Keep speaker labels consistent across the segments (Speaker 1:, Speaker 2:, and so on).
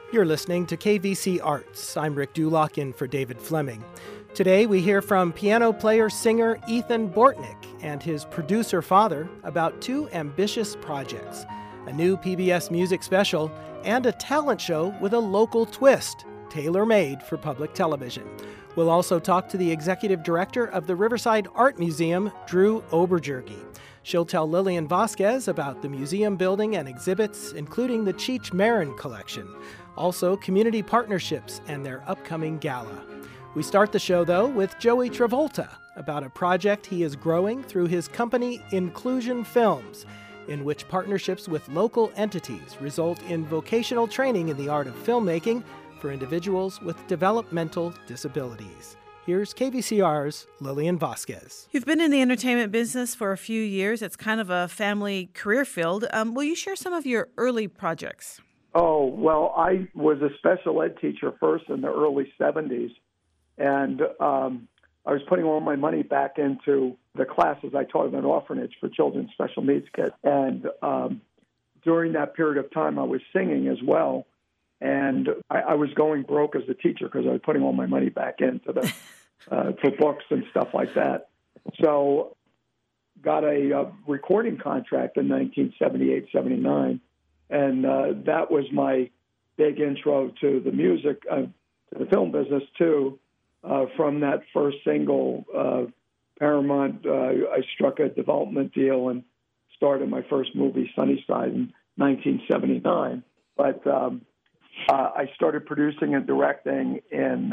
Speaker 1: You're listening to KVC Arts. I'm Rick Dulock in for David Fleming. Today we hear from piano player-singer Ethan Bortnick and his producer father about two ambitious projects, a new PBS music special and a talent show with a local twist, tailor-made for public television. We'll also talk to the executive director of the Riverside Art Museum, Drew Oberjurge. She'll tell Lillian Vasquez about the museum building and exhibits, including the Cheech Marin collection. Also, community partnerships and their upcoming gala. We start the show, though, with Joey Travolta about a project he is growing through his company Inclusion Films, in which partnerships with local entities result in vocational training in the art of filmmaking for individuals with developmental disabilities. Here's KVCR's Lillian Vasquez.
Speaker 2: You've been in the entertainment business for a few years. It's kind of a family career field. Will you share some of your early projects?
Speaker 3: Oh, well, I was a special ed teacher first in the early 70s, and I was putting all my money back into the classes I taught in an orphanage for children with special needs kids. And during that period of time, I was singing as well, and I was going broke as a teacher because I was putting all my money back into the for books and stuff like that. So got a recording contract in 1978, 79. And that was my big intro to the music, to the film business, too. From that first single, Paramount, I struck a development deal and started my first movie, Sunnyside, in 1979. But I started producing and directing in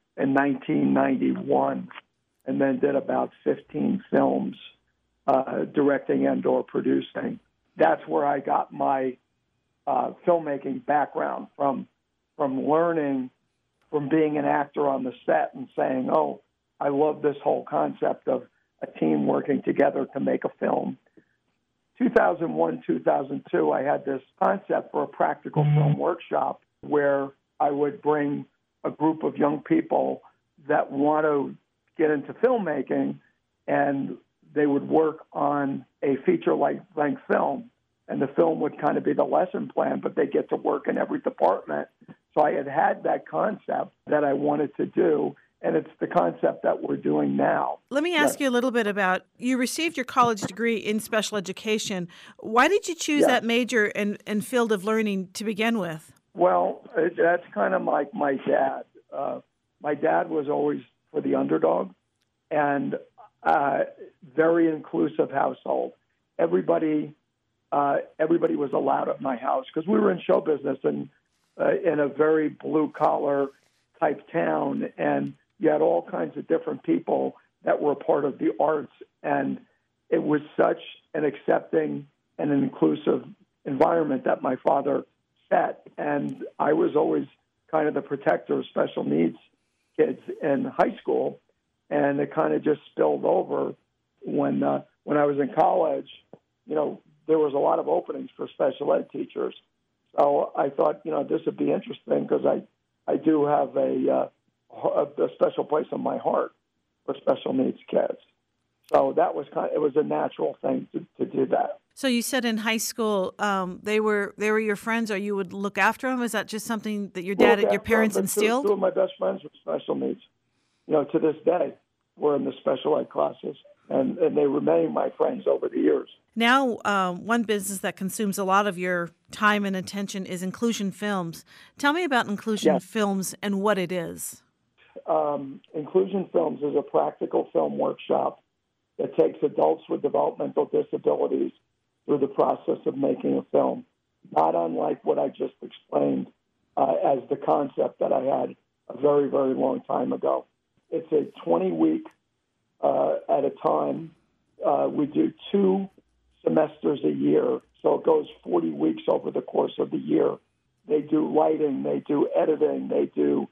Speaker 3: 1991, and then did about 15 films, directing and or producing. That's where I got my filmmaking background from learning from being an actor on the set and saying, oh, I love this whole concept of a team working together to make a film. 2001, 2002, I had this concept for a practical film workshop where I would bring a group of young people that want to get into filmmaking, and they would work on a feature-length film. And the film would kind of be the lesson plan, but they get to work in every department. So I had that concept that I wanted to do, and it's the concept that we're doing now.
Speaker 2: Let me ask you a little bit about, you received your college degree in special education. Why did you choose that major and field of learning to begin with?
Speaker 3: Well, that's kind of like my dad. My dad was always for the underdog, and very inclusive household. Everybody was allowed at my house because we were in show business and in a very blue-collar type town, and you had all kinds of different people that were a part of the arts, and it was such an accepting and an inclusive environment that my father set, and I was always kind of the protector of special needs kids in high school, and it kind of just spilled over when I was in college. You know, there was a lot of openings for special ed teachers. So I thought, this would be interesting because I do have a special place in my heart for special needs kids. So that was it was a natural thing to do that.
Speaker 2: So you said in high school they were your friends, or you would look after them? Is that just something that your parents instilled?
Speaker 3: Two of my best friends with special needs. To this day, we're in the special ed classes. And they remain my friends over the years.
Speaker 2: Now, one business that consumes a lot of your time and attention is Inclusion Films. Tell me about Inclusion Films and what it is.
Speaker 3: Inclusion Films is a practical film workshop that takes adults with developmental disabilities through the process of making a film, not unlike what I just explained as the concept that I had a very, very long time ago. It's a 20-week at a time. We do 2 semesters a year, so it goes 40 weeks over the course of the year. They do lighting, they do editing, they do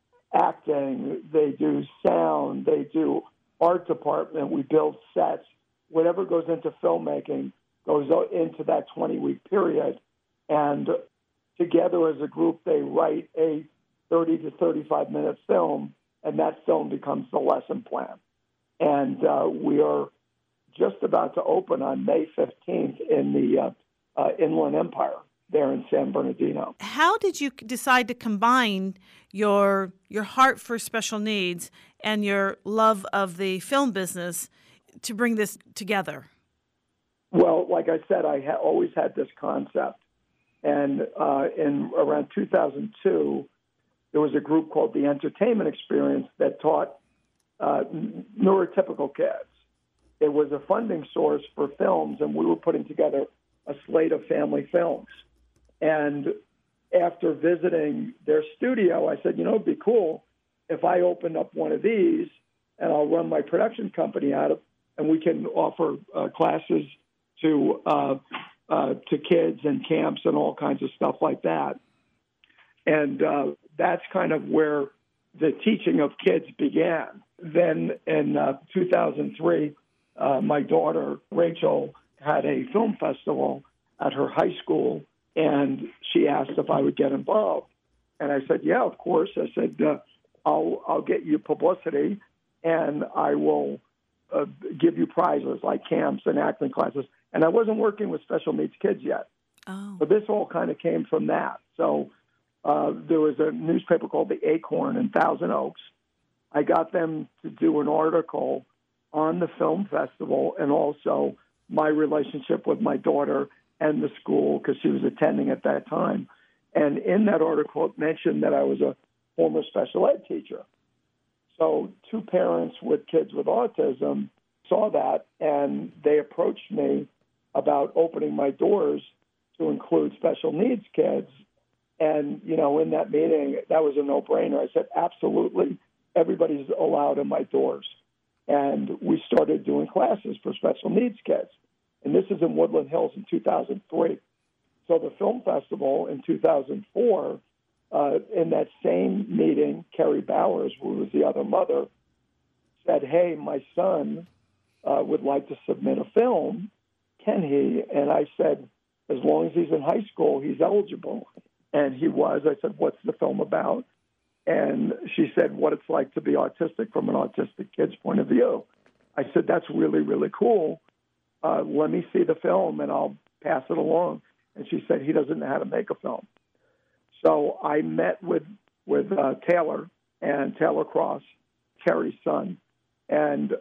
Speaker 3: acting, they do sound, they do art department, we build sets. Whatever goes into filmmaking goes into that 20-week period. And together as a group, they write a 30 to 35-minute film, and that film becomes the lesson plan. And we are just about to open on May 15th in the Inland Empire there in San Bernardino.
Speaker 2: How did you decide to combine your heart for special needs and your love of the film business to bring this together?
Speaker 3: Well, like I said, I always had this concept. And in around 2002, there was a group called the Entertainment Experience that taught neurotypical kids. It was a funding source for films, and we were putting together a slate of family films. And after visiting their studio, I said, it'd be cool if I opened up one of these and I'll run my production company out of, and we can offer classes to kids and camps and all kinds of stuff like that. And that's kind of where the teaching of kids began. Then in 2003, my daughter, Rachel, had a film festival at her high school, and she asked if I would get involved. And I said, yeah, of course. I said, I'll get you publicity, and I will give you prizes like camps and acting classes. And I wasn't working with special needs kids yet.
Speaker 2: Oh.
Speaker 3: But this all kind of came from that. So there was a newspaper called The Acorn in Thousand Oaks. I got them to do an article on the film festival and also my relationship with my daughter and the school because she was attending at that time. And in that article, it mentioned that I was a former special ed teacher. So two parents with kids with autism saw that, and they approached me about opening my doors to include special needs kids. And, in that meeting, that was a no-brainer. I said, absolutely, everybody's allowed in my doors. And we started doing classes for special needs kids. And this is in Woodland Hills in 2003. So the film festival in 2004, in that same meeting, Carrie Bowers, who was the other mother, said, hey, my son would like to submit a film. Can he? And I said, as long as he's in high school, he's eligible. And he was. I said, what's the film about? And she said, what it's like to be autistic from an autistic kid's point of view. I said, that's really, really cool. Let me see the film, and I'll pass it along. And she said, he doesn't know how to make a film. So I met with Taylor and Taylor Cross, Carrie's son, and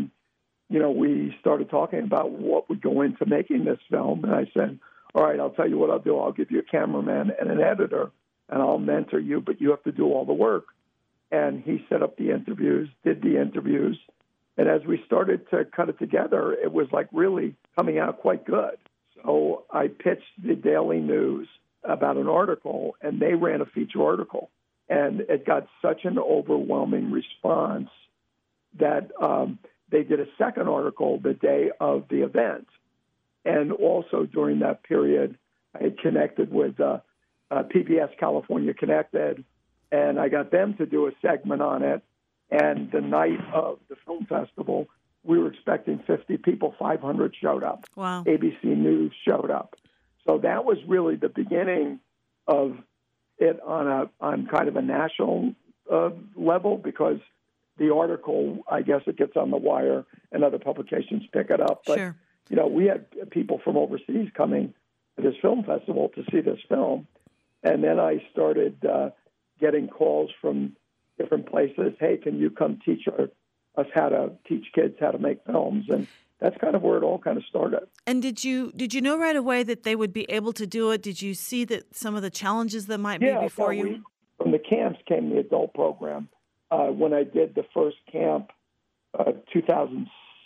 Speaker 3: we started talking about what would go into making this film. And I said, all right, I'll tell you what I'll do. I'll give you a cameraman and an editor, and I'll mentor you, but you have to do all the work. And he set up the interviews, did the interviews. And as we started to cut it together, it was like really coming out quite good. So I pitched the Daily News about an article, and they ran a feature article. And it got such an overwhelming response that they did a second article the day of the event. And also during that period, I had connected with PBS California Connected, and I got them to do a segment on it. And the night of the film festival, we were expecting 50 people, 500 showed up.
Speaker 2: Wow.
Speaker 3: ABC News showed up. So that was really the beginning of it on kind of a national level, because the article, I guess it gets on the wire and other publications pick it up. But,
Speaker 2: sure.
Speaker 3: We had people from overseas coming to this film festival to see this film. And then I started getting calls from different places. Hey, can you come teach us how to teach kids how to make films? And that's kind of where it all kind of started.
Speaker 2: And did you know right away that they would be able to do it? Did you see that some of the challenges that might be before you?
Speaker 3: From the camps came the adult program. When I did the first camp, 2006,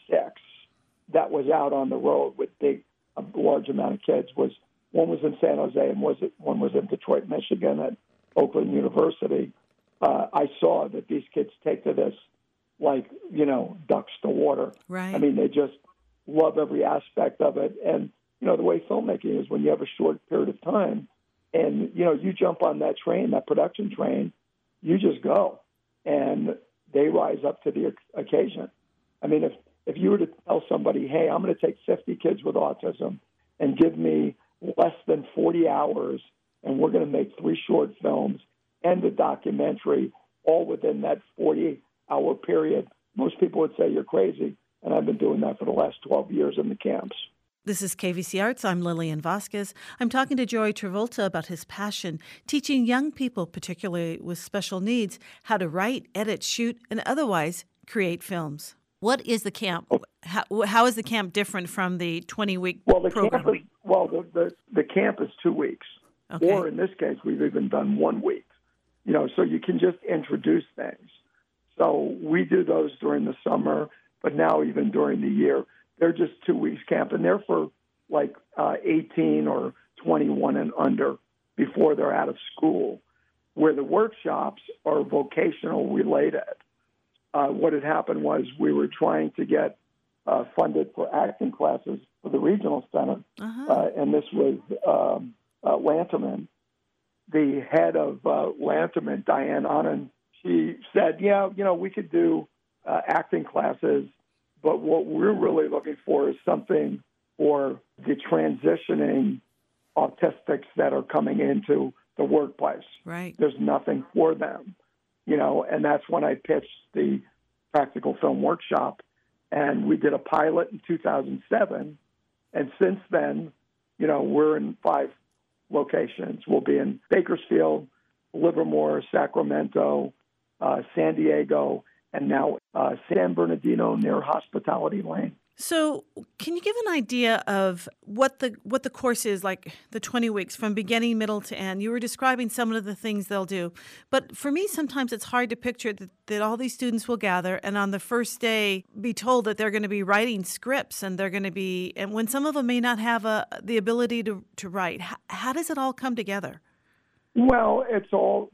Speaker 3: that was out on the road with a large amount of kids. One was in San Jose and one was in Detroit, Michigan at Oakland University. I saw that these kids take to this like, ducks to water.
Speaker 2: Right.
Speaker 3: I mean, they just love every aspect of it. And, the way filmmaking is, when you have a short period of time and, you jump on that train, that production train, you just go. And they rise up to the occasion. I mean, if you were to tell somebody, hey, I'm going to take 50 kids with autism and give me less than 40 hours, and we're going to make 3 short films and a documentary all within that 40-hour period, most people would say you're crazy. And I've been doing that for the last 12 years in the camps.
Speaker 2: This is KVC Arts. I'm Lillian Vasquez. I'm talking to Joey Travolta about his passion, teaching young people, particularly with special needs, how to write, edit, shoot, and otherwise create films. What is the camp? How is the camp different from the 20-week program?
Speaker 3: The camp is 2 weeks.
Speaker 2: Okay.
Speaker 3: Or in this case, we've even done 1 week. So you can just introduce things. So we do those during the summer, but now even during the year. They're just 2 weeks camp, and they're for 18 or 21 and under before they're out of school, where the workshops are vocational related. What had happened was we were trying to get funded for acting classes for the regional center, and this was Lanterman. The head of Lanterman, Diane Anand, she said, we could do acting classes, but what we're really looking for is something for the transitioning autistics that are coming into the workplace.
Speaker 2: Right.
Speaker 3: There's nothing for them, and that's when I pitched the practical film workshop, and we did a pilot in 2007, and since then, we're in 5 locations. We'll be in Bakersfield, Livermore, Sacramento, San Diego, and now San Bernardino near Hospitality Lane.
Speaker 2: So can you give an idea of what the course is, like the 20 weeks from beginning, middle to end? You were describing some of the things they'll do. But for me, sometimes it's hard to picture that all these students will gather and on the first day be told that they're going to be writing scripts and they're going to be, and when some of them may not have the ability to write. How does it all come together?
Speaker 3: Well, it's all,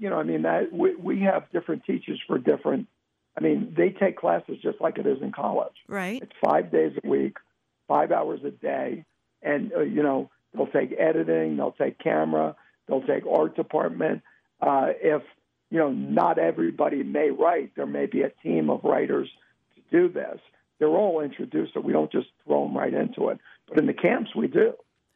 Speaker 3: we have different teachers for different. They take classes just like it is in college.
Speaker 2: Right.
Speaker 3: It's 5 days a week, 5 hours a day. And, they'll take editing, they'll take camera, they'll take art department. If, not everybody may write, there may be a team of writers to do this. They're all introduced, so we don't just throw them right into it. But in the camps, we do.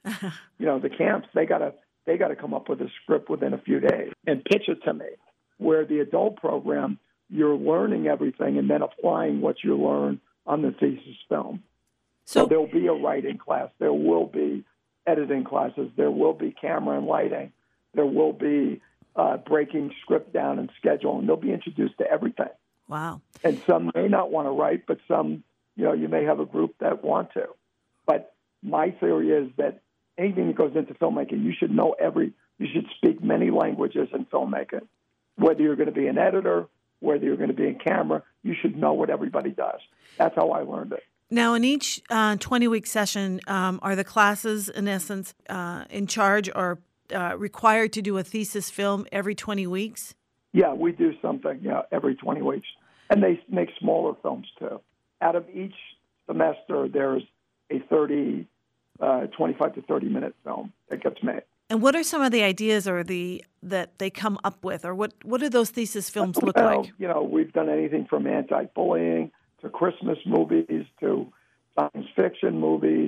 Speaker 3: The camps, they got to come up with a script within a few days and pitch it to me. Where the adult program, you're learning everything and then applying what you learn on the thesis film. So there'll be a writing class. There will be editing classes. There will be camera and lighting. There will be breaking script down and schedule, and they'll be introduced to everything.
Speaker 2: Wow.
Speaker 3: And some may not want to write, but some, you may have a group that want to. But my theory is that anything that goes into filmmaking, you should speak many languages in filmmaking. Whether you're going to be an editor, whether you're going to be in camera, you should know what everybody does. That's how I learned it.
Speaker 2: Now, in each 20-week session, are the classes, in essence, in charge or required to do a thesis film every 20 weeks?
Speaker 3: Yeah, we do something every 20 weeks. And they make smaller films, too. Out of each semester, there's a 25 to 30-minute film that gets made.
Speaker 2: And what are some of the ideas that they come up with, or what do those thesis films look like?
Speaker 3: We've done anything from anti-bullying to Christmas movies to science fiction movies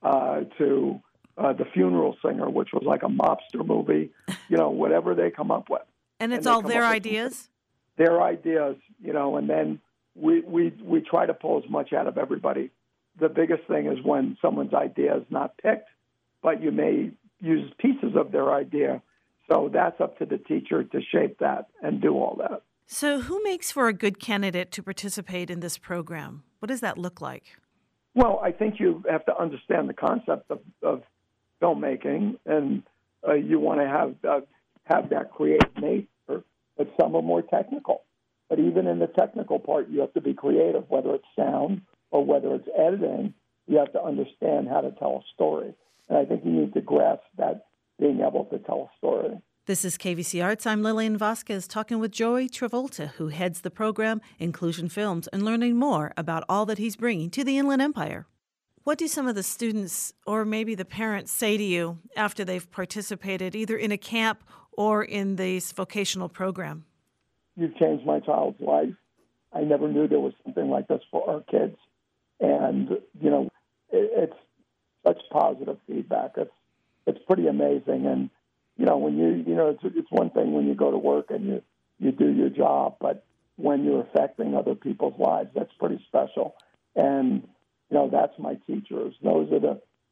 Speaker 3: to The Funeral Singer, which was like a mobster movie. Whatever they come up with.
Speaker 2: And it's all their ideas?
Speaker 3: Their ideas, and then we try to pull as much out of everybody. The biggest thing is when someone's idea is not picked, but you may use pieces of their idea. So that's up to the teacher to shape that and do all that.
Speaker 2: So who makes for a good candidate to participate in this program? What does that look like?
Speaker 3: Well, I think you have to understand the concept of filmmaking, and you want to have that creative nature, but some are more technical. But even in the technical part, you have to be creative, whether it's sound or whether it's editing. You have to understand how to tell a story. And I think you need to grasp that, being able to tell a story.
Speaker 2: This is KVC Arts. I'm Lillian Vasquez talking with Joey Travolta, who heads the program Inclusion Films, and learning more about all that he's bringing to the Inland Empire. What do some of the students or maybe the parents say to you after they've participated either in a camp or in this vocational program?
Speaker 3: You've changed my child's life. I never knew there was something like this for our kids. And, it's such positive feedback. It's pretty amazing. And, when it's one thing when you go to work and you do your job, but when you're affecting other people's lives, that's pretty special. And, that's my teachers. Those are the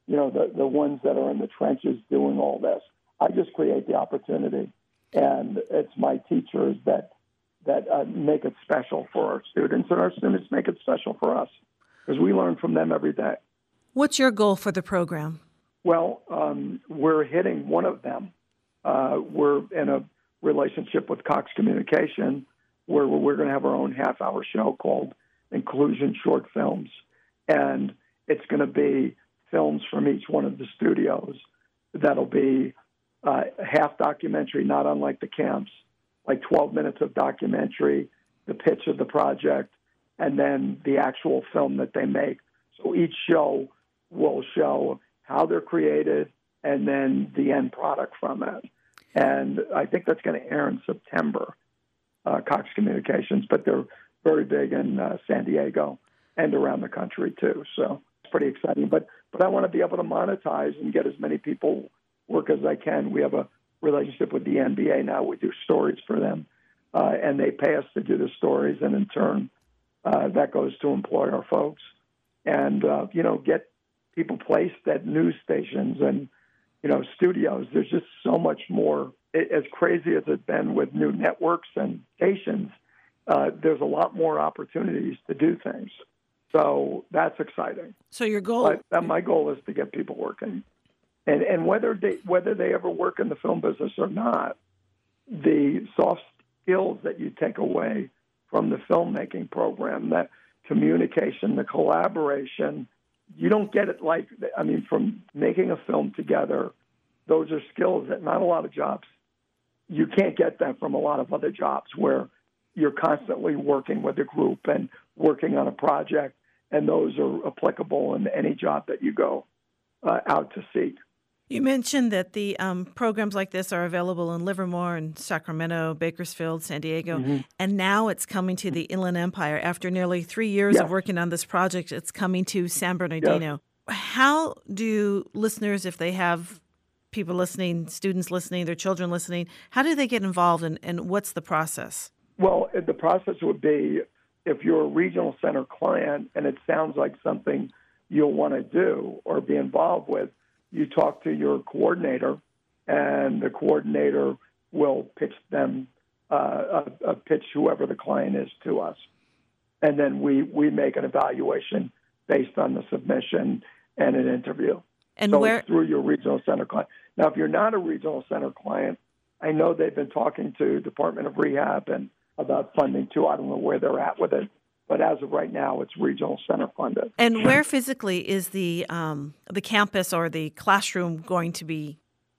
Speaker 3: the ones that are in the trenches doing all this. I just create the opportunity, and it's my teachers that make it special for our students, and our students make it special for us because we learn from them every day.
Speaker 2: What's your goal for the program?
Speaker 3: Well, we're hitting one of them. We're in a relationship with Cox Communication where we're going to have our own half-hour show called Inclusion Short Films, and it's going to be films from each one of the studios that'll be half documentary, not unlike the camps, like 12 minutes of documentary, the pitch of the project, and then the actual film that they make. So each show will show how they're created and then the end product from it. And I think that's going to air in September, Cox Communications, but they're very big in San Diego and around the country too. So it's pretty exciting. But I want to be able to monetize and get as many people work as I can. We have a relationship with the NBA now. We do stories for them, and they pay us to do the stories, and in turn, that goes to employ our folks and, get people placed at news stations and, studios. There's just so much more. As crazy as it's been with new networks and stations, there's a lot more opportunities to do things. So that's exciting.
Speaker 2: So your goal?
Speaker 3: My goal is to get people working. And whether they ever work in the film business or not, the soft skills that you take away from the filmmaking program, that communication, the collaboration, you don't get it from making a film together. Those are skills that not a lot of jobs, you can't get that from a lot of other jobs where you're constantly working with a group and working on a project, and those are applicable in any job that you go out to seek.
Speaker 2: You mentioned that the programs like this are available in Livermore and Sacramento, Bakersfield, San Diego, and now it's coming to the Inland Empire. After nearly 3 years of working on this project, it's coming to San Bernardino. Yes. How do listeners, if they have people listening, students listening, their children listening, how do they get involved and what's the process?
Speaker 3: Well, the process would be if you're a regional center client and it sounds like something you'll want to do or be involved with, you talk to your coordinator, and the coordinator will pitch them pitch whoever the client is to us. And then we make an evaluation based on the submission and an interview.
Speaker 2: And
Speaker 3: so
Speaker 2: where
Speaker 3: it's through your regional center client. Now, if you're not a regional center client, I know they've been talking to Department of Rehab and about funding too. I don't know where they're at with it. But as of right now, it's regional center funded.
Speaker 2: And where physically is the campus or the classroom going to be?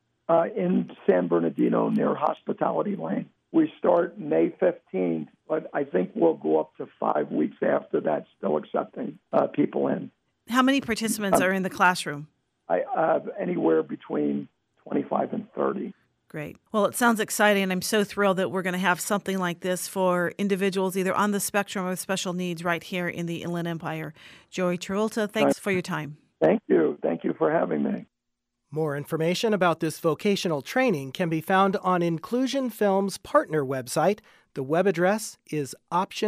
Speaker 3: In San Bernardino near Hospitality Lane. We start May 15th, but I think we'll go up to 5 weeks after that, still accepting people in.
Speaker 2: How many participants are in the classroom?
Speaker 3: I have anywhere between 25 and 30.
Speaker 2: Great. Well, it sounds exciting, and I'm so thrilled that we're going to have something like this for individuals either on the spectrum or with special needs right here in the Inland Empire. Joey Travolta, thanks for your time.
Speaker 3: Thank you. Thank you for having me.
Speaker 1: More information about this vocational training can be found on Inclusion Film's partner website. The web address is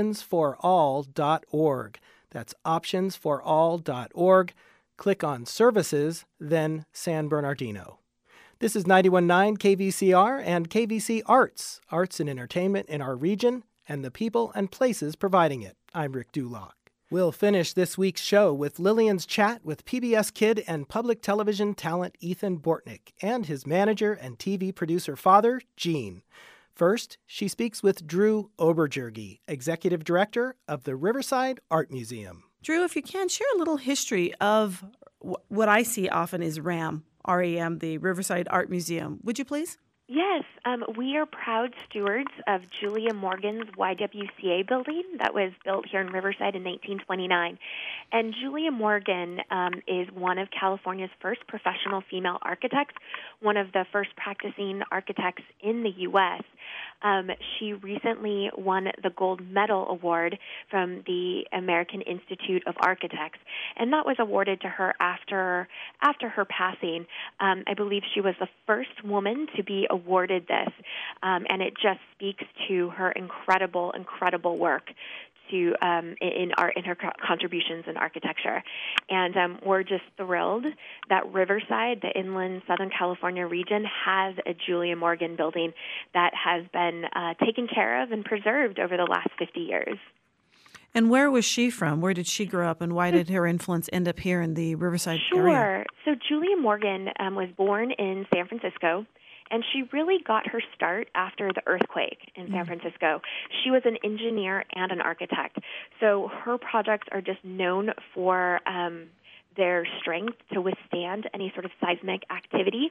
Speaker 1: optionsforall.org. That's optionsforall.org. Click on Services, then San Bernardino. This is 91.9 KVCR and KVC Arts, arts and entertainment in our region and the people and places providing it. I'm Rick Dulock. We'll finish this week's show with Lillian's chat with PBS Kid and public television talent Ethan Bortnick and his manager and TV producer father, Gene. First, she speaks with Drew Oberjergy, executive director of the Riverside Art Museum.
Speaker 2: Drew, if you can, share a little history of what I see often is RAM, REM, the Riverside Art Museum. Would you please?
Speaker 4: Yes, we are proud stewards of Julia Morgan's YWCA building that was built here in Riverside in 1929. And Julia Morgan is one of California's first professional female architects, one of the first practicing architects in the U.S. She recently won the Gold Medal Award from the American Institute of Architects, and that was awarded to her after her passing. I believe she was the first woman to be awarded this, and it just speaks to her incredible work to in art, in her contributions in architecture. And we're just thrilled that Riverside, the inland Southern California region, has a Julia Morgan building that has been taken care of and preserved over the last 50 years.
Speaker 2: And where was she from? Where did she grow up, and why did her influence end up here in the Riverside area?
Speaker 4: Sure. So Julia Morgan was born in San Francisco, and she really got her start after the earthquake in San Francisco. She was an engineer and an architect. So her projects are just known for their strength to withstand any sort of seismic activity.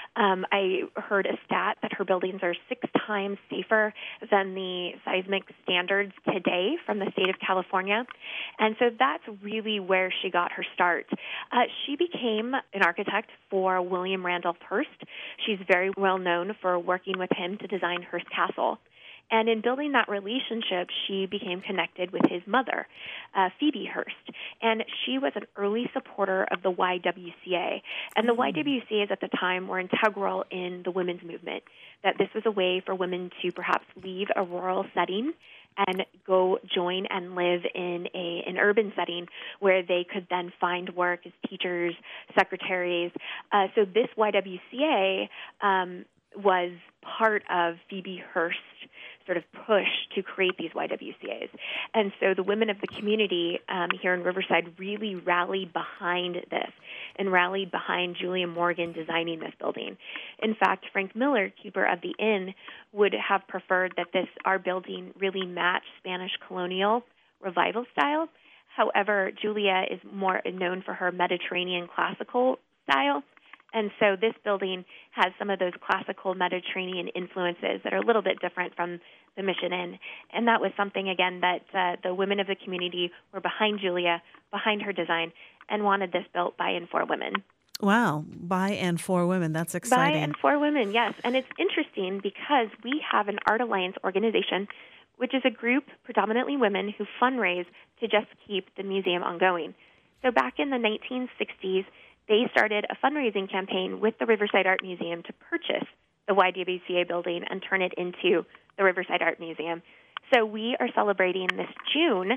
Speaker 4: I heard a stat that her buildings are 6 times safer than the seismic standards today from the state of California. And so that's really where she got her start. She became an architect for William Randolph Hearst. She's very well known for working with him to design Hearst Castle. And in building that relationship, she became connected with his mother, Phoebe Hearst. And she was an early supporter of the YWCA. And the YWCAs at the time were integral in the women's movement, that this was a way for women to perhaps leave a rural setting and go join and live in an urban setting where they could then find work as teachers, secretaries. So this YWCA was part of Phoebe Hearst's sort of push to create these YWCAs. And so the women of the community here in Riverside really rallied behind this and rallied behind Julia Morgan designing this building. In fact, Frank Miller, keeper of the inn, would have preferred that our building really matched Spanish colonial revival style. However, Julia is more known for her Mediterranean classical style. And so this building has some of those classical Mediterranean influences that are a little bit different from the Mission Inn. And that was something, again, that the women of the community were behind Julia, behind her design, and wanted this built by and for women.
Speaker 2: Wow, by and for women. That's exciting.
Speaker 4: By and for women, yes. And it's interesting because we have an Art Alliance organization, which is a group, predominantly women, who fundraise to just keep the museum ongoing. So back in the 1960s, they started a fundraising campaign with the Riverside Art Museum to purchase the YWCA building and turn it into the Riverside Art Museum. So we are celebrating this June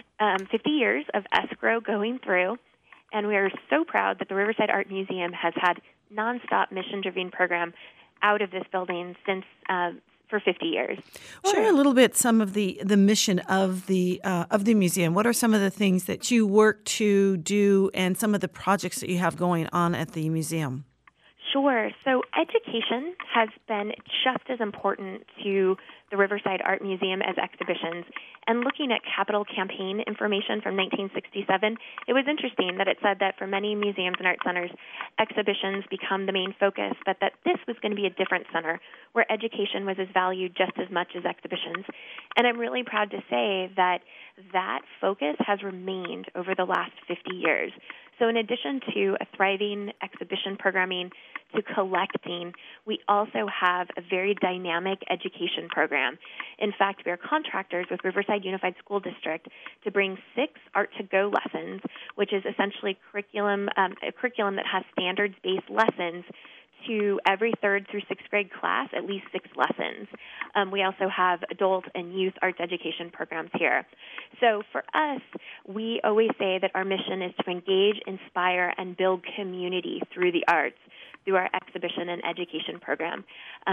Speaker 4: 50 years of escrow going through, and we are so proud that the Riverside Art Museum has had nonstop mission-driven program out of this building since for 50 years.
Speaker 2: Share a little bit some of the mission of the museum. What are some of the things that you work to do and some of the projects that you have going on at the museum?
Speaker 4: Sure. So education has been just as important to the Riverside Art Museum as exhibitions. And looking at capital campaign information from 1967, it was interesting that it said that for many museums and art centers, exhibitions become the main focus, but that this was going to be a different center where education was as valued just as much as exhibitions. And I'm really proud to say that that focus has remained over the last 50 years. So in addition to a thriving exhibition programming, to collecting, we also have a very dynamic education program. In fact, we are contractors with Riverside Unified School District to bring 6 Art-to-Go lessons, which is essentially a curriculum that has standards-based lessons to every 3rd through 6th grade class, at least 6 lessons. We also have adult and youth arts education programs here. So for us, we always say that our mission is to engage, inspire, and build community through the arts, through our exhibition and education program.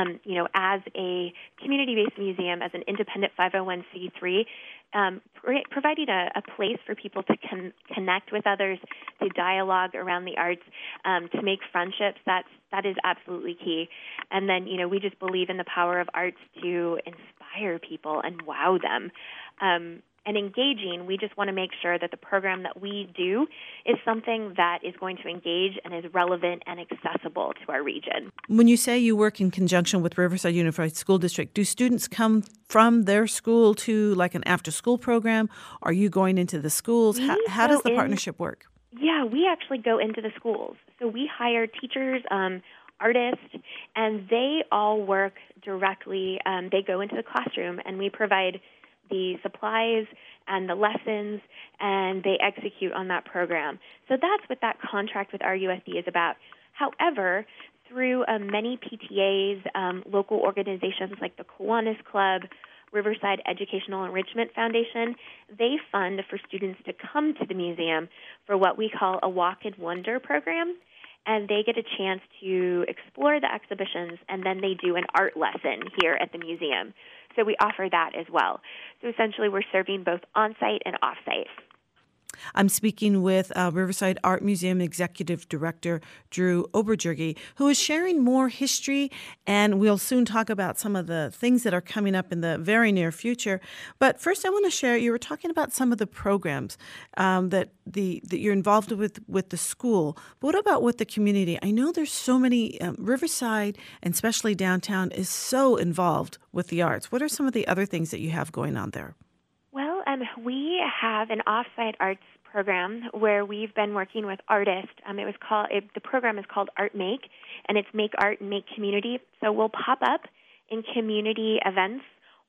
Speaker 4: As a community-based museum, as an independent 501c3, providing a place for people to connect with others, to dialogue around the arts, to make friendships, that is absolutely key. And then, we just believe in the power of arts to inspire people and wow them. And engaging, we just want to make sure that the program that we do is something that is going to engage and is relevant and accessible to our region.
Speaker 2: When you say you work in conjunction with Riverside Unified School District, do students come from their school to like an after-school program? Are you going into the schools? How does the partnership work?
Speaker 4: Yeah, we actually go into the schools. So we hire teachers, artists, and they all work directly. They go into the classroom, and we provide the supplies and the lessons, and they execute on that program. So that's what that contract with RUSD is about. However, through many PTAs, local organizations like the Kiwanis Club, Riverside Educational Enrichment Foundation. They fund for students to come to the museum for what we call a Walk and Wonder program. And they get a chance to explore the exhibitions, and then they do an art lesson here at the museum. So we offer that as well. So essentially we're serving both on-site and off-site.
Speaker 2: I'm speaking with Riverside Art Museum Executive Director Drew Oberjurgi, who is sharing more history, and we'll soon talk about some of the things that are coming up in the very near future. But first, I want to share, you were talking about some of the programs that you're involved with the school. But what about with the community? I know there's so many, Riverside, and especially downtown, is so involved with the arts. What are some of the other things that you have going on there?
Speaker 4: Well, we have an off-site arts program where we've been working with artists. The program is called Art Make, and it's Make Art and Make Community. So we'll pop up in community events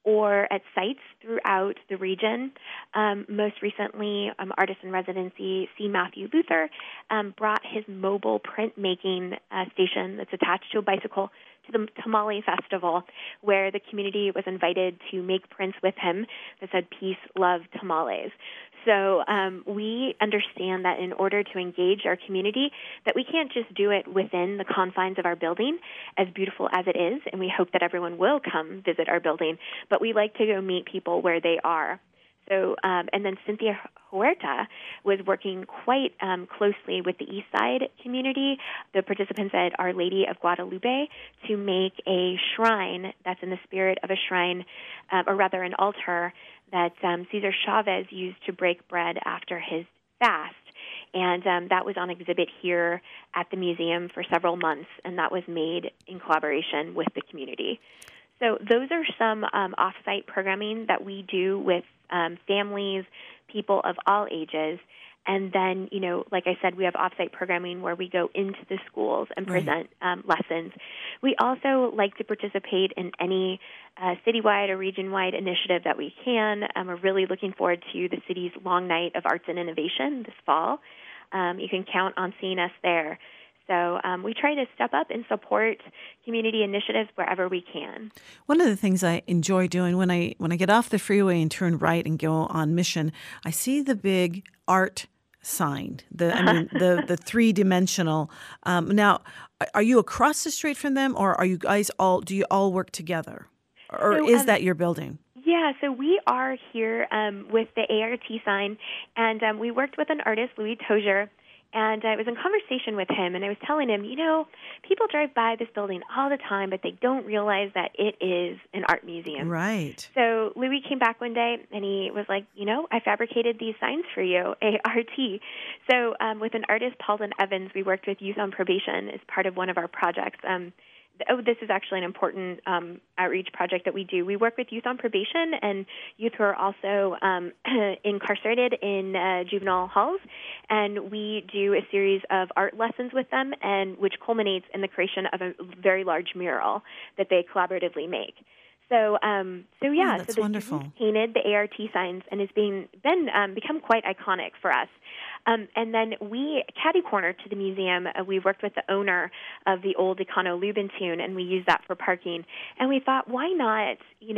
Speaker 4: or at sites throughout the region. Most recently, artist in residency C. Matthew Luther brought his mobile printmaking station that's attached to a bicycle to the Tamale Festival, where the community was invited to make prints with him that said, "Peace, Love, Tamales." So we understand that in order to engage our community, that we can't just do it within the confines of our building, as beautiful as it is, and we hope that everyone will come visit our building, but we like to go meet people where they are. So, and then Cynthia Huerta was working quite closely with the East Side community, the participants at Our Lady of Guadalupe, to make a shrine that's in the spirit of a shrine, or rather an altar that Cesar Chavez used to break bread after his fast. And that was on exhibit here at the museum for several months, and that was made in collaboration with the community. So those are some off-site programming that we do with families, people of all ages. And then, like I said, we have off-site programming where we go into the schools and present lessons. We also like to participate in any citywide or region-wide initiative that we can. We're really looking forward to the city's Long Night of Arts and Innovation this fall. You can count on seeing us there. So we try to step up and support community initiatives wherever we can.
Speaker 2: One of the things I enjoy doing when I get off the freeway and turn right and go on Mission, I see the big art sign, the three-dimensional. Now, are you across the street from them, or are you guys do you all work together? Or is that your building?
Speaker 4: Yeah, so we are here with the ART sign, and we worked with an artist, Louis Tozier. And I was in conversation with him, and I was telling him, people drive by this building all the time, but they don't realize that it is an art museum.
Speaker 2: Right.
Speaker 4: So Louis came back one day, and he was like, I fabricated these signs for you, ART. So with an artist, Paulden Evans, we worked with Youth on Probation as part of one of our projects. This is actually an important outreach project that we do. We work with youth on probation and youth who are also incarcerated in juvenile halls, and we do a series of art lessons with them, and which culminates in the creation of a very large mural that they collaboratively make. So
Speaker 2: that's
Speaker 4: the
Speaker 2: wonderful.
Speaker 4: students painted the ART signs, and it's become quite iconic for us. And then we catty-corner to the museum. We worked with the owner of the old Econo Lubentune, and we used that for parking. And we thought, why not,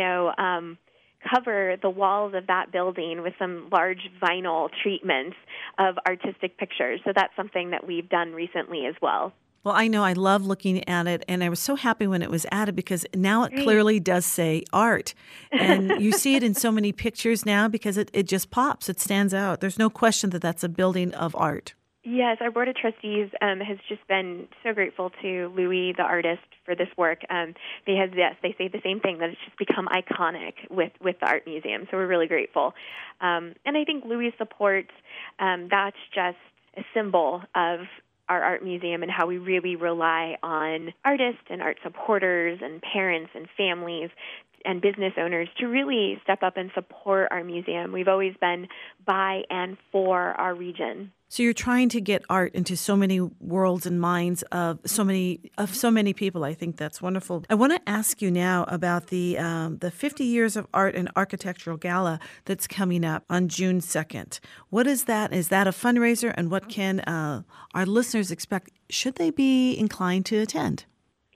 Speaker 4: cover the walls of that building with some large vinyl treatments of artistic pictures? So that's something that we've done recently as well.
Speaker 2: Well, I know I love looking at it, and I was so happy when it was added because now it clearly does say art. And you see it in so many pictures now because it just pops. It stands out. There's no question that that's a building of art.
Speaker 4: Yes, our Board of Trustees has just been so grateful to Louis, the artist, for this work. They say the same thing, that it's just become iconic with the Art Museum. So we're really grateful. And I think Louis' support, that's just a symbol of our art museum and how we really rely on artists and art supporters and parents and families and business owners to really step up and support our museum. We've always been by and for our region.
Speaker 2: So you're trying to get art into so many worlds and minds of so many people. I think that's wonderful. I want to ask you now about the 50 Years of Art and Architectural Gala that's coming up on June 2nd. What is that? Is that a fundraiser? And what can our listeners expect? Should they be inclined to attend?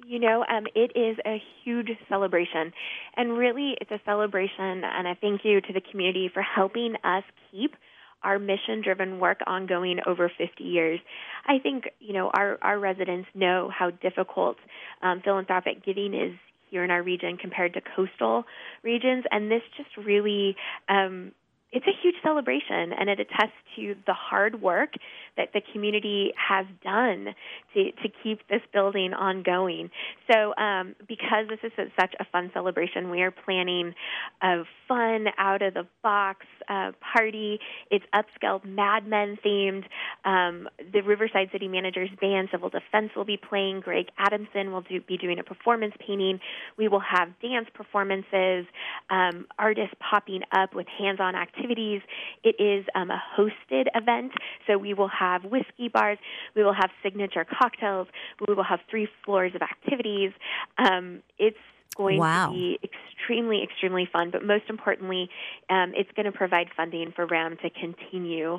Speaker 4: It is a huge celebration, and really it's a celebration and a thank you to the community for helping us keep our mission-driven work ongoing over 50 years. I think, our residents know how difficult philanthropic giving is here in our region compared to coastal regions, and this just really it's a huge celebration, and it attests to the hard work that the community has done to keep this building ongoing. So because this is such a fun celebration, we are planning a fun, out-of-the-box party. It's upscale Mad Men themed. The Riverside City Manager's Band, Civil Defense will be playing. Greg Adamson will be doing a performance painting. We will have dance performances, artists popping up with hands-on activities. It is a hosted event, so we will have whiskey bars, we will have signature cocktails, we will have 3 floors of activities. It's going to be extremely, extremely fun, but most importantly, it's going to provide funding for RAM to continue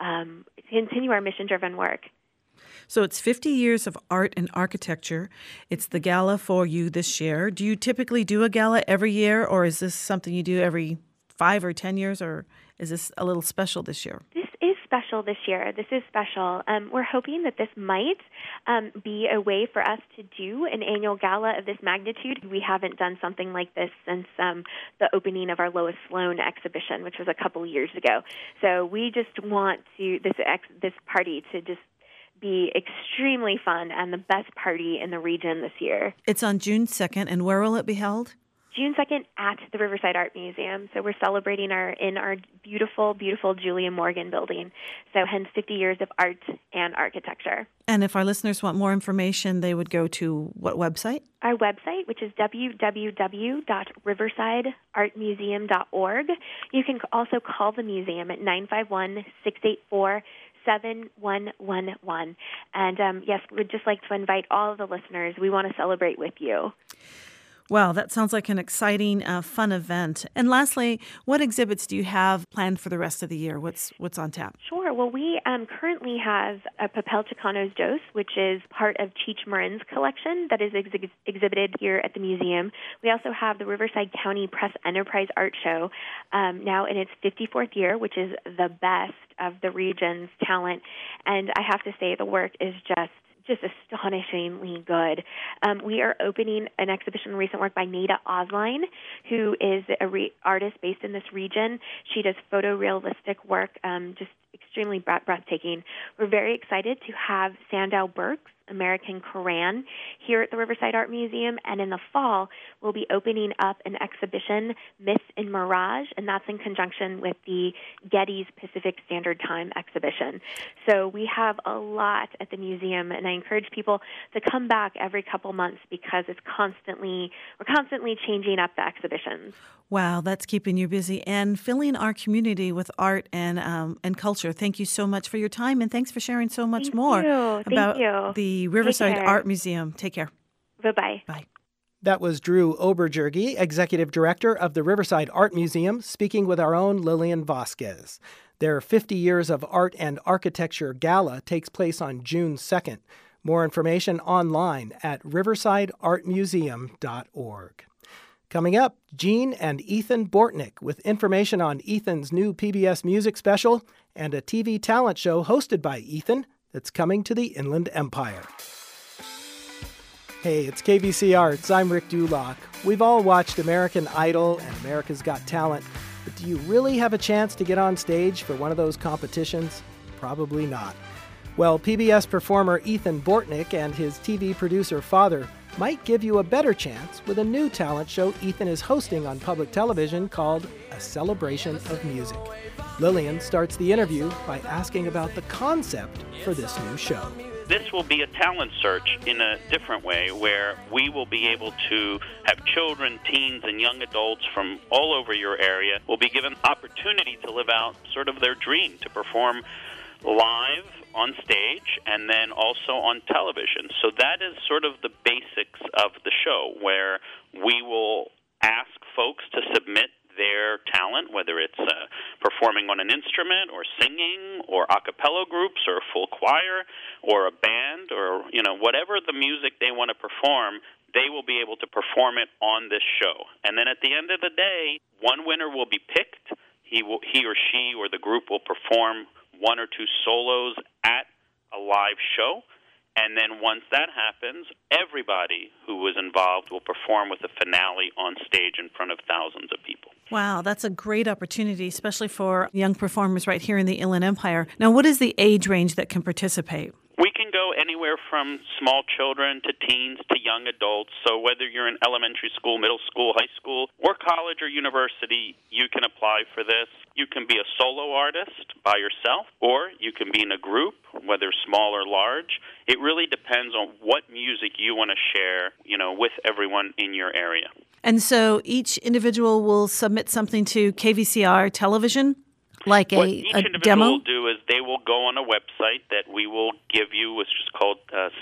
Speaker 4: our mission-driven work.
Speaker 2: So it's 50 years of art and architecture. It's the gala for you this year. Do you typically do a gala every year, or is this something you do every 5 or 10 years, or is this a little special this year?
Speaker 4: This is special this year. This is special. We're hoping that this might be a way for us to do an annual gala of this magnitude. We haven't done something like this since the opening of our Lois Sloan exhibition, which was a couple years ago. So we just want this party to just be extremely fun and the best party in the region this year.
Speaker 2: It's on June 2nd, and where will it be held?
Speaker 4: June 2nd at the Riverside Art Museum. So we're celebrating in our beautiful, beautiful Julia Morgan building. So hence 50 years of art and architecture.
Speaker 2: And if our listeners want more information, they would go to what website?
Speaker 4: Our website, which is www.riversideartmuseum.org. You can also call the museum at 951-684-7111. And yes, we'd just like to invite all of the listeners. We want to celebrate with you.
Speaker 2: Wow, that sounds like an exciting, fun event. And lastly, what exhibits do you have planned for the rest of the year? What's on tap?
Speaker 4: Sure. Well, we currently have a Papel Chicanos Dos, which is part of Cheech Marin's collection that is exhibited here at the museum. We also have the Riverside County Press Enterprise Art Show, now in its 54th year, which is the best of the region's talent. And I have to say the work is just astonishingly good. We are opening an exhibition of recent work by Nada Osline, who is an artist based in this region. She does photorealistic work, just extremely breathtaking. We're very excited to have Sandow Burke's American Koran here at the Riverside Art Museum, and in the fall we'll be opening up an exhibition, Myth and Mirage, and that's in conjunction with the Getty's Pacific Standard Time exhibition. So we have a lot at the museum, and I encourage people to come back every couple months because we're constantly changing up the exhibitions.
Speaker 2: Wow, that's keeping you busy and filling our community with art and culture. Thank you so much for your time, and thanks for sharing so much more about the Riverside Art Museum. Take care.
Speaker 4: Bye-bye.
Speaker 2: Bye.
Speaker 1: That was Drew Oberjergy, Executive Director of the Riverside Art Museum, speaking with our own Lillian Vasquez. Their 50 Years of Art and Architecture Gala takes place on June 2nd. More information online at riversideartmuseum.org. Coming up, Gene and Ethan Bortnick with information on Ethan's new PBS Music special and a TV talent show hosted by Ethan that's coming to the Inland Empire. Hey, it's KVC Arts. I'm Rick Dulock. We've all watched American Idol and America's Got Talent, but do you really have a chance to get on stage for one of those competitions? Probably not. Well, PBS performer Ethan Bortnick and his TV producer father might give you a better chance with a new talent show Ethan is hosting on public television called A Celebration of Music. Lillian starts the interview by asking about the concept for this new show.
Speaker 5: This will be a talent search in a different way, where we will be able to have children, teens, and young adults from all over your area will be given opportunity to live out sort of their dream, to perform live on stage and then also on television. So that is sort of the basics of the show, where we will ask folks to submit their talent, whether it's performing on an instrument or singing or a cappella groups or full choir or a band or, whatever the music they want to perform, they will be able to perform it on this show. And then at the end of the day, one winner will be picked. He or she or the group will perform one or two solos at a live show. And then once that happens, everybody who was involved will perform with a finale on stage in front of thousands of people.
Speaker 2: Wow, that's a great opportunity, especially for young performers right here in the Inland Empire. Now, what is the age range that can participate?
Speaker 5: We can go anywhere from small children to teens to young adults. So whether you're in elementary school, middle school, high school, or college or university, you can apply for this. You can be a solo artist by yourself, or you can be in a group, whether small or large. It really depends on what music you want to share, with everyone in your area.
Speaker 2: And so each individual will submit something to KVCR television? Like
Speaker 5: what each individual
Speaker 2: demo?
Speaker 5: will do is they will go on a website that we will give you, which is called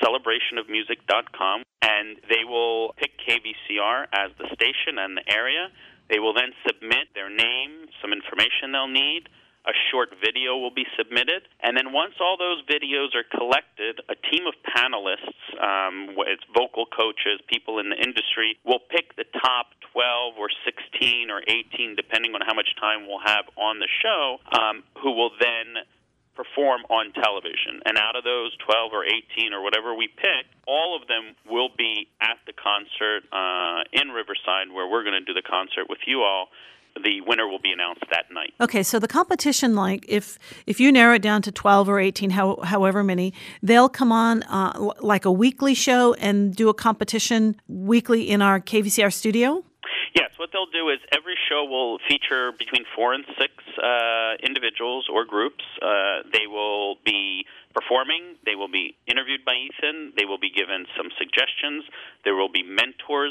Speaker 5: celebrationofmusic.com, and they will pick KVCR as the station and the area. They will then submit their name, some information they'll need. A short video will be submitted. And then once all those videos are collected, a team of panelists, it's vocal coaches, people in the industry, will pick the top 12 or 16 or 18, depending on how much time we'll have on the show, who will then perform on television. And out of those 12 or 18 or whatever we pick, all of them will be at the concert in Riverside, where we're going to do the concert with you all. The winner will be announced that night.
Speaker 2: Okay, so the competition, like if you narrow it down to 12 or 18, however many, they'll come on like a weekly show and do a competition weekly in our KVCR studio?
Speaker 5: Yes, what they'll do is every show will feature between 4 and 6 individuals or groups. They will be performing. They will be interviewed by Ethan. They will be given some suggestions. There will be mentors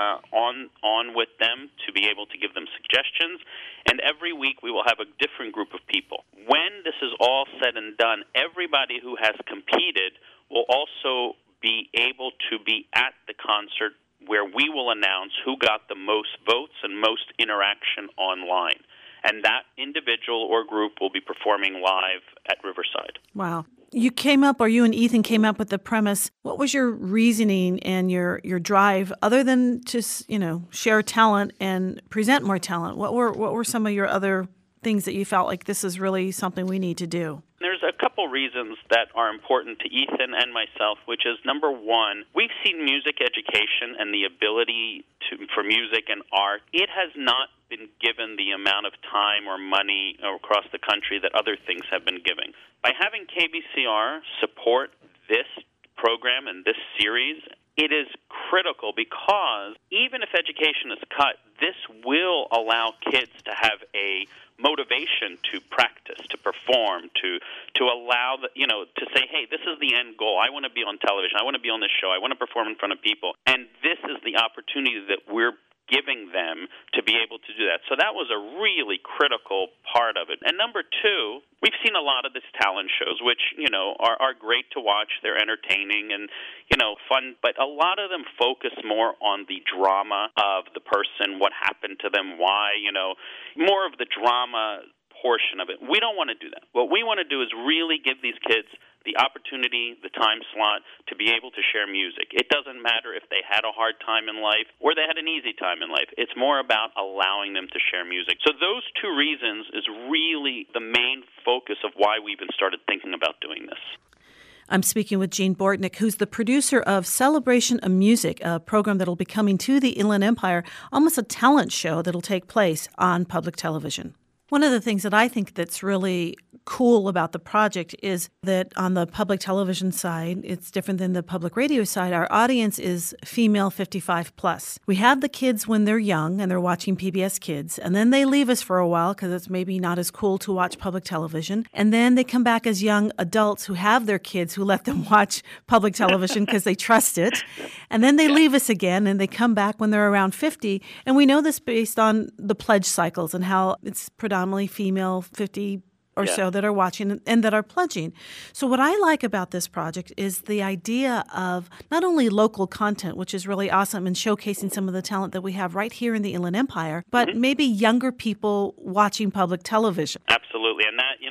Speaker 5: on with them to be able to give them suggestions. And every week we will have a different group of people. When this is all said and done, everybody who has competed will also be able to be at the concert, where we will announce who got the most votes and most interaction online. And that individual or group will be performing live at Riverside.
Speaker 2: Wow. You and Ethan came up with the premise. What was your reasoning and your drive, other than to, share talent and present more talent? What were some of your other things that you felt like this is really something we need to do?
Speaker 5: There's a couple reasons that are important to Ethan and myself, which is, number one, we've seen music education and the ability for music and art. It has not been given the amount of time or money across the country that other things have been given. By having KVCR support this program and this series, it is critical because even if education is cut, this will allow kids to have a motivation to practice, to perform, to allow to say, hey, this is the end goal. I want to be on television. I want to be on this show. I want to perform in front of people. And this is the opportunity that we're giving them to be able to do that. So that was a really critical part of it. And number two, we've seen a lot of these talent shows, which, are great to watch. They're entertaining and, fun, but a lot of them focus more on the drama of the person, what happened to them, why, more of the drama portion of it. We don't want to do that. What we want to do is really give these kids the opportunity, the time slot to be able to share music. It doesn't matter if they had a hard time in life or they had an easy time in life. It's more about allowing them to share music. So those two reasons is really the main focus of why we even started thinking about doing this.
Speaker 2: I'm speaking with Gene Bortnick, who's the producer of Celebration of Music, a program that'll be coming to the Inland Empire, almost a talent show that'll take place on public television. One of the things that I think that's really cool about the project is that on the public television side, it's different than the public radio side. Our audience is female 55 plus. We have the kids when they're young and they're watching PBS Kids, and then they leave us for a while because it's maybe not as cool to watch public television. And then they come back as young adults who have their kids who let them watch public television because they trust it. And then they leave us again and they come back when they're around 50. And we know this based on the pledge cycles and how it's predominantly female 50 or so that are watching and that are pledging. So what I like about this project is the idea of not only local content, which is really awesome, and showcasing some of the talent that we have right here in the Inland Empire, but maybe younger people watching public television.
Speaker 5: Absolutely. And that,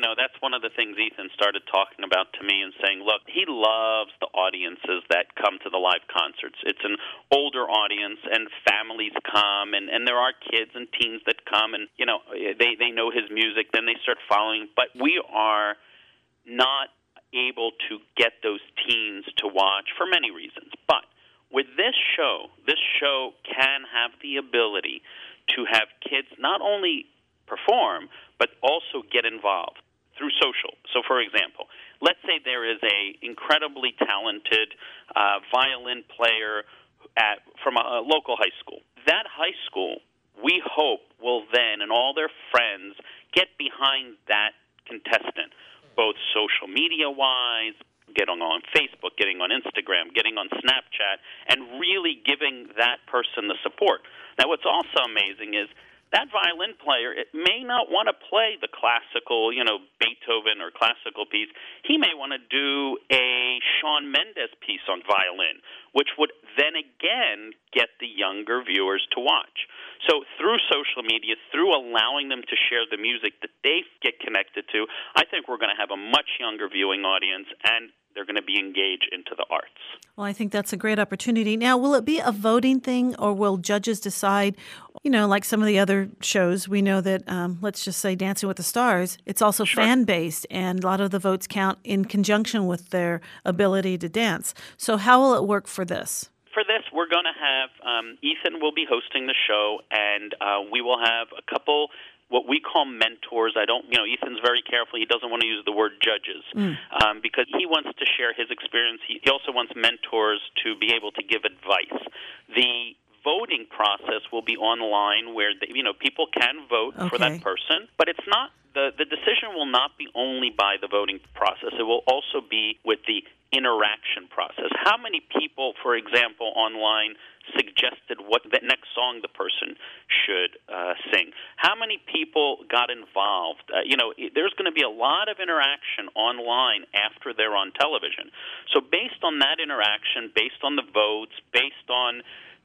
Speaker 5: that's one of the things Ethan started talking about to me and saying, look, he loves the audiences that come to the live concerts. It's an older audience, and families come, and there are kids and teens that come, and, they know his music, then they start following. But we are not able to get those teens to watch for many reasons. But with this show can have the ability to have kids not only perform, but also get involved through social. So, for example, let's say there is a incredibly talented violin player from a local high school. That high school, we hope, will then, and all their friends, get behind that contestant, both social media-wise, getting on Facebook, getting on Instagram, getting on Snapchat, and really giving that person the support. Now, what's also amazing is that violin player, it may not want to play the classical, Beethoven or classical piece. He may want to do a Shawn Mendes piece on violin, which would then again get the younger viewers to watch. So through social media, through allowing them to share the music that they get connected to, I think we're going to have a much younger viewing audience, and they're going to be engaged into the arts.
Speaker 2: Well, I think that's a great opportunity. Now, will it be a voting thing, or will judges decide, like some of the other shows? We know that, let's just say Dancing with the Stars, it's also fan-based, and a lot of the votes count in conjunction with their ability to dance. So how will it work for this?
Speaker 5: For this, we're going to have Ethan will be hosting the show, and we will have a couple what we call mentors. Ethan's very careful. He doesn't want to use the word judges because he wants to share his experience. He also wants mentors to be able to give advice. The voting process will be online where people can vote for that person, but it's not the decision will not be only by the voting process. It will also be with the interaction process. How many people, for example, online suggested what the next song the person should sing? How many people got involved? There's going to be a lot of interaction online after they're on television. So based on that interaction, based on the votes, based on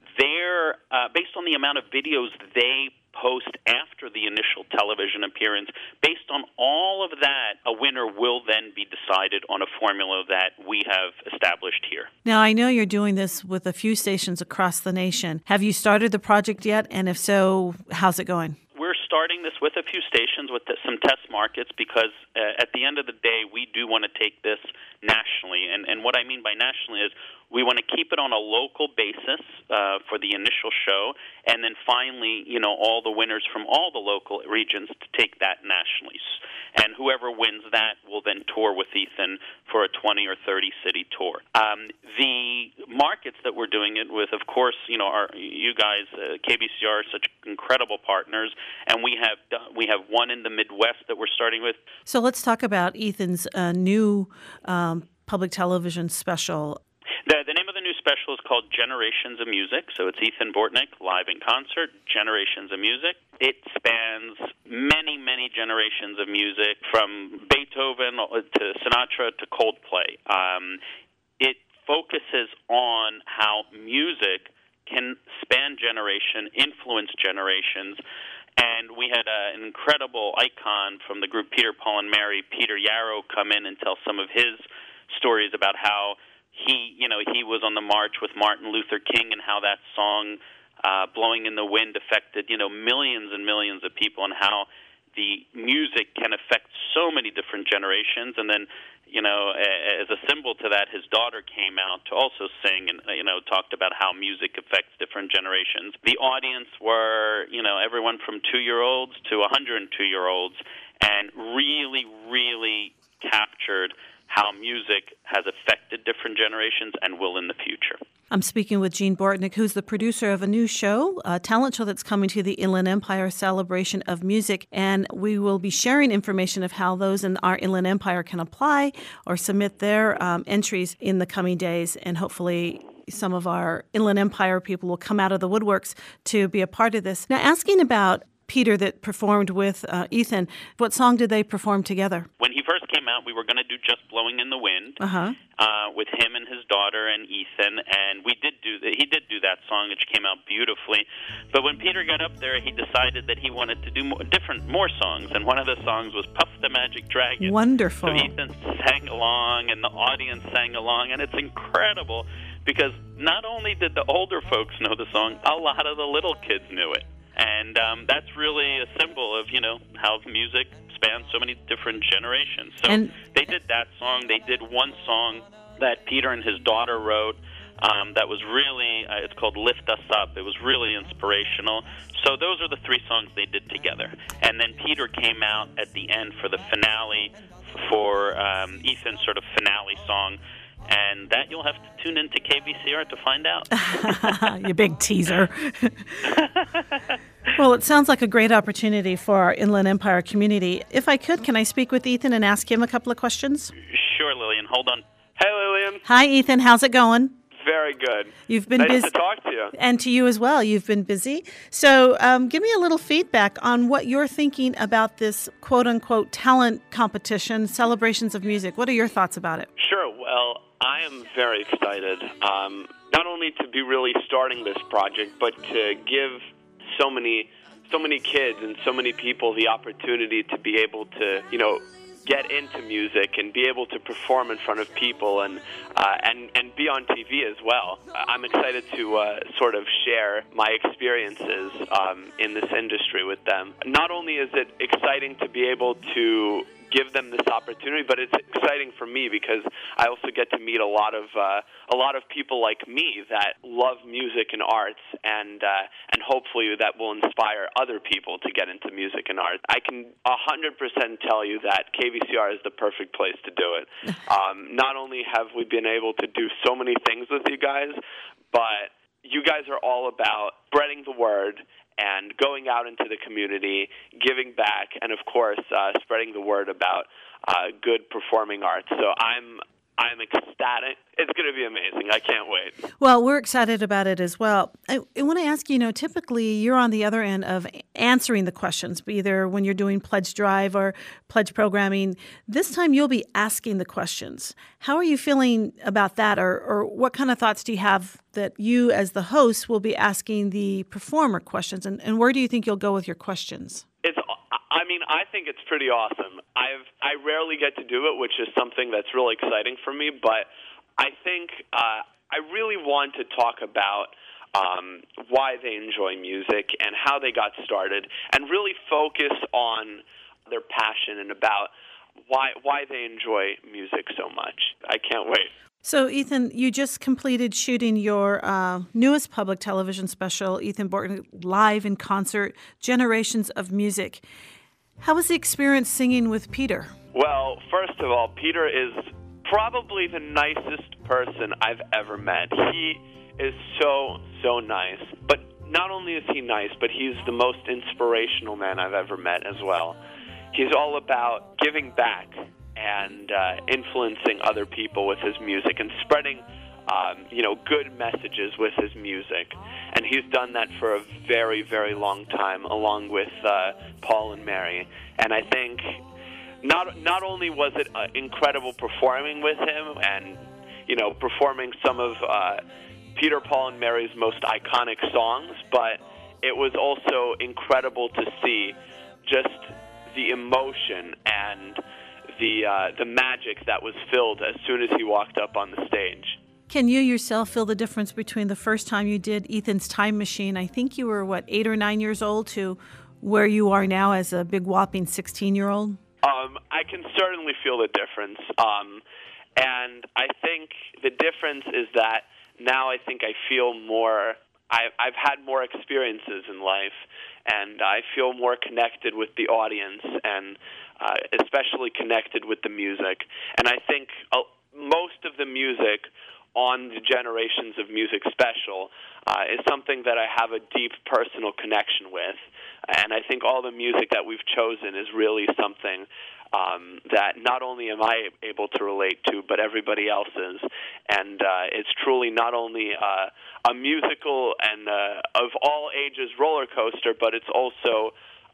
Speaker 5: the amount of videos they post after the initial television appearance, based on all of that, a winner will then be decided on a formula that we have established here.
Speaker 2: Now, I know you're doing this with a few stations across the nation. Have you started the project yet? And if so, how's it going?
Speaker 5: We're starting this with a few stations, with some test markets, because at the end of the day, we do want to take this nationally. And what I mean by nationally is we want to keep it on a local basis for the initial show, and then finally, all the winners from all the local regions to take that nationally. And whoever wins that will then tour with Ethan for a 20 or 30 city tour. The markets that we're doing it with, of course, you guys, KBCR, are such incredible partners, and we have one in the Midwest that we're starting with.
Speaker 2: So let's talk about Ethan's new public television special.
Speaker 5: The name of the new special is called Generations of Music. So it's Ethan Bortnick live in concert, Generations of Music. It spans many, many generations of music, from Beethoven to Sinatra to Coldplay. It focuses on how music can span generation, influence generations. And we had an incredible icon from the group Peter, Paul, and Mary, Peter Yarrow, come in and tell some of his stories about how he was on the march with Martin Luther King, and how that song, Blowing in the Wind, affected, millions and millions of people, and how the music can affect so many different generations. And then, as a symbol to that, his daughter came out to also sing and, talked about how music affects different generations. The audience were, everyone from 2-year-olds to 102-year-olds, and really, really captured how music has affected different generations and will in the future.
Speaker 2: I'm speaking with Gene Bortnick, who's the producer of a new show, a talent show that's coming to the Inland Empire Celebration of Music, and we will be sharing information of how those in our Inland Empire can apply or submit their entries in the coming days, and hopefully some of our Inland Empire people will come out of the woodworks to be a part of this. Now, asking about Peter that performed with Ethan, what song did they perform together?
Speaker 5: When he first came out, we were going to do Just Blowing in the Wind with him and his daughter and Ethan, and he did do that song, which came out beautifully. But when Peter got up there, he decided that he wanted to do more songs, and one of the songs was Puff the Magic Dragon.
Speaker 2: Wonderful.
Speaker 5: So Ethan sang along, and the audience sang along, and it's incredible because not only did the older folks know the song, a lot of the little kids knew it. And that's really a symbol of, how music spans so many different generations. So they did that song. They did one song that Peter and his daughter wrote that was really, it's called Lift Us Up. It was really inspirational. So those are the three songs they did together. And then Peter came out at the end for the finale, for Ethan's sort of finale song. And that you'll have to tune into KVCR to find out.
Speaker 2: You big teaser. Well, it sounds like a great opportunity for our Inland Empire community. If I could, can I speak with Ethan and ask him a couple of questions?
Speaker 5: Sure, Lillian. Hold on.
Speaker 6: Hey, Lillian.
Speaker 2: Hi, Ethan. How's it going?
Speaker 6: Very good.
Speaker 2: You've been
Speaker 6: nice
Speaker 2: busy.
Speaker 6: to talk to you.
Speaker 2: And to you as well. You've been busy. So give me a little feedback on what you're thinking about this quote-unquote talent competition, Celebrations of Music. What are your thoughts about it?
Speaker 6: Sure. Well, I am very excited, not only to be really starting this project, but to give so many kids and so many people the opportunity to be able to, get into music and be able to perform in front of people and be on TV as well. I'm excited to sort of share my experiences in this industry with them. Not only is it exciting to be able to give them this opportunity, but it's exciting for me because I also get to meet a lot of people like me that love music and arts, and hopefully that will inspire other people to get into music and art. I can 100% tell you that KVCR is the perfect place to do it. Not only have we been able to do so many things with you guys, but you guys are all about spreading the word and going out into the community, giving back, and of course, spreading the word about good performing arts. So I'm ecstatic. It's going to be amazing. I can't wait.
Speaker 2: Well, we're excited about it as well. I want to ask you, typically you're on the other end of answering the questions, either when you're doing pledge drive or pledge programming. This time you'll be asking the questions. How are you feeling about that, or what kind of thoughts do you have that you as the host will be asking the performer questions, and where do you think you'll go with your questions?
Speaker 6: I think it's pretty awesome. I rarely get to do it, which is something that's really exciting for me, but I think I really want to talk about why they enjoy music and how they got started, and really focus on their passion and about why they enjoy music so much. I can't wait.
Speaker 2: So, Ethan, you just completed shooting your newest public television special, Ethan Bortnick Live in Concert, Generations of Music. How was the experience singing with Peter?
Speaker 6: Well, first of all, Peter is probably the nicest person I've ever met. He is so nice. But not only is he nice, but he's the most inspirational man I've ever met as well. He's all about giving back and influencing other people with his music and spreading good messages with his music. And he's done that for a very, very long time, along with Paul and Mary. And I think not only was it incredible performing with him and, performing some of Peter, Paul, and Mary's most iconic songs, but it was also incredible to see just the emotion and the magic that was filled as soon as he walked up on the stage.
Speaker 2: Can you yourself feel the difference between the first time you did Ethan's Time Machine? I think you were, 8 or 9 years old, to where you are now as a big whopping 16-year-old?
Speaker 6: I can certainly feel the difference. And I think the difference is that now I think I feel more, I've had more experiences in life, and I feel more connected with the audience and especially connected with the music. And I think most of the music on the Generations of Music special is something that I have a deep personal connection with. And I think all the music that we've chosen is really something that not only am I able to relate to, but everybody else is. And it's truly not only a musical and of all ages roller coaster, but it's also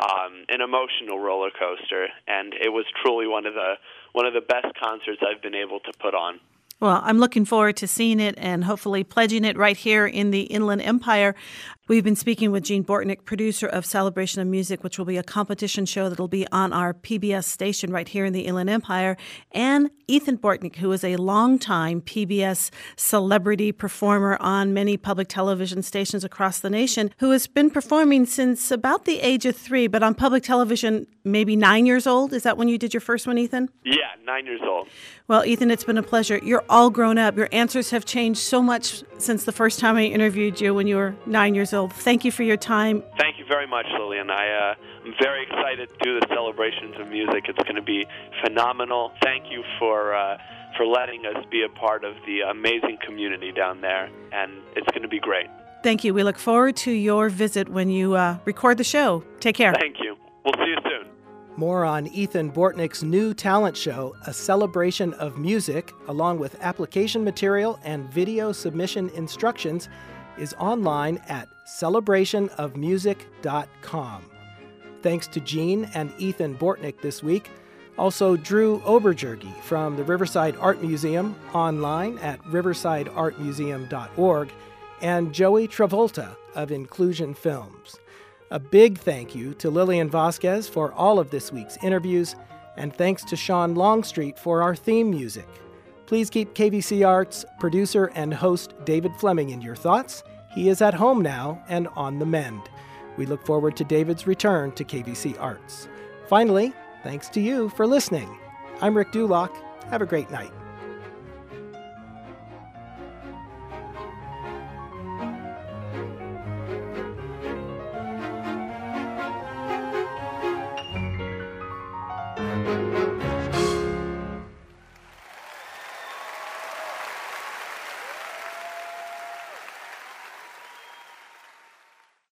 Speaker 6: an emotional roller coaster, and it was truly one of the best concerts I've been able to put on.
Speaker 2: Well, I'm looking forward to seeing it and hopefully pledging it right here in the Inland Empire. We've been speaking with Gene Bortnick, producer of Celebration of Music, which will be a competition show that will be on our PBS station right here in the Inland Empire, and Ethan Bortnick, who is a longtime PBS celebrity performer on many public television stations across the nation, who has been performing since about the age of 3, but on public television, maybe 9 years old. Is that when you did your first one, Ethan?
Speaker 6: Yeah, 9 years old.
Speaker 2: Well, Ethan, it's been a pleasure. You're all grown up. Your answers have changed so much since the first time I interviewed you when you were 9 years old. Thank you for your time.
Speaker 6: Thank you very much, Lillian. I'm very excited to do the Celebrations of Music. It's going to be phenomenal. Thank you for letting us be a part of the amazing community down there, and it's going to be great.
Speaker 2: Thank you. We look forward to your visit when you record the show. Take care.
Speaker 6: Thank you. We'll see you soon.
Speaker 1: More on Ethan Bortnick's new talent show, A Celebration of Music, along with application material and video submission instructions, is online at celebrationofmusic.com. Thanks to Gene and Ethan Bortnick this week. Also, Drew Oberjurgi from the Riverside Art Museum, online at riversideartmuseum.org, and Joey Travolta of Inclusion Films. A big thank you to Lillian Vasquez for all of this week's interviews, and thanks to Sean Longstreet for our theme music. Please keep KVC Arts producer and host David Fleming in your thoughts. He is at home now and on the mend. We look forward to David's return to KVC Arts. Finally, thanks to you for listening. I'm Rick Dulock. Have a great night.